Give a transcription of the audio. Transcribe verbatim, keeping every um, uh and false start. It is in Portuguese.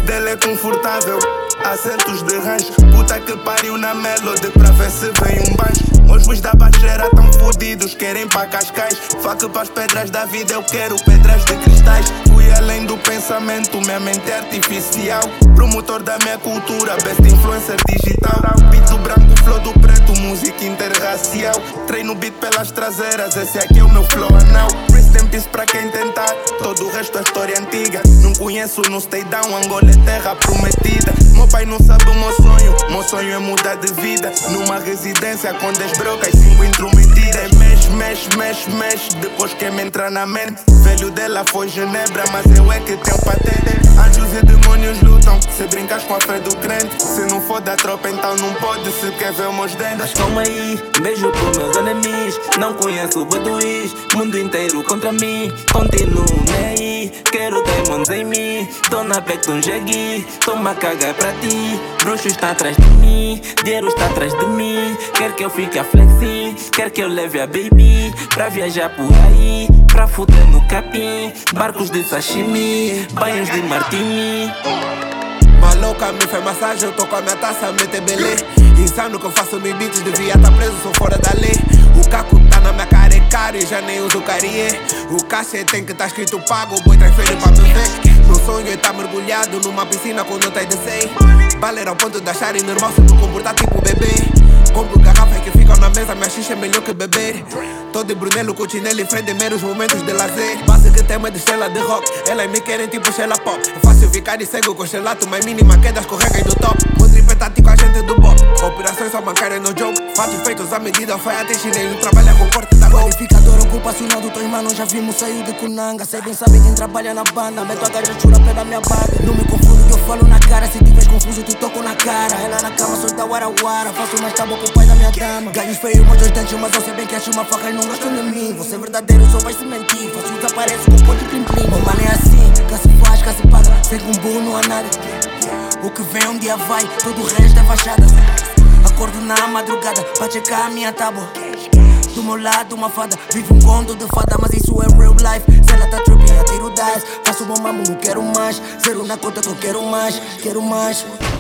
dele é confortável, assentos de rancho. Puta que pariu na melody pra ver se vem um banjo. Os bois da baixeira tão fodidos, querem pra Cascais. Faca pras pedras da vida, eu quero pedras de cristais. Fui além do pensamento, minha mente é artificial. Promotor da minha cultura, best influencer digital. Beat do branco, flow do preto, música interracial. Treino beat pelas traseiras, esse aqui é o meu flow anal. Rest in peace pra quem tentar, todo o resto é história antiga. Não conheço no stay down, Angola é terra prometida. Meu pai não sabe o meu sonho, meu sonho é mudar de vida. Numa residência com dez brocas, cinco intrometidas. Mexe, mexe, mexe, mexe, depois que me entra na mente. Velho dela foi Genebra, mas eu é que tenho patente. Anjos e demônios lutam, se brincas com a fé do crente. Se não for da tropa então não pode, se quer ver meus dentes. Mas calma aí, beijo pros meus enemies. Não conheço o Baduís, mundo inteiro contra mim. Continuo nem aí, quero demons em mim. Tô na beca de um jegui, toma cagar pra ti. Bruxo está atrás de mim, dinheiro está atrás de mim. Quer que eu fique a flexing, quer que eu leve a baby pra viajar por aí, pra fuder no capim. Barcos de sashimi, banhos de martini. Maluca me fez massagem, eu tô com a minha taça, mete belê. Insano que eu faço nos beats, devia tá preso, sou fora da lei. O caco tá na minha cara, é caro e já nem uso carie. O cachê tem que tá escrito pago, o boi traz feio pra me ver. Meu sonho é tá mergulhado numa piscina com nota de cem. Baleira ao ponto de achar normal se me comportar tipo bebê. Compro garrafas que ficam na mesa, minha xixa é melhor que beber. Tô de Brunello, Cucinelli, frente meros momentos de lazer. Base que tema de estrela de rock, elas me querem tipo Sheila Pop. É fácil ficar de cego com gelato, mas mínima queda escorrega do top. O tripé tá com a gente do bop, operações só bancárias no jogo. Fatos feitos à medida, foi até chinelo, trabalha com corte da gol. Verificador ocupacional do teu irmão, já vimos sair de Kunanga. Sei bem, sabe quem trabalha na banda, meto a gaja chura pela minha barra. Não me confundo que eu falo na cara, se tiver confuso te toco na cara. Ela na cama, solta warawara, faço mais tábua com o pai da minha dama. Ganhos feios, muitos dentes, mas eu sei bem que acho uma faca e não gostam de mim. Você é verdadeiro, só vai se mentir, faço desaparece com ponto plim plim. Meu mano é assim, cá se faz, cá se paga, sem com burro não há nada. O que vem um dia vai, todo o resto é fachada. Acordo na madrugada pra checar a minha tábua. Do meu lado uma fada, vivo um conto de fada, mas isso é real life. Se ela tá tripping, eu tiro dez. Faço bom mambo, não quero mais. Zero na conta que eu quero mais, quero mais.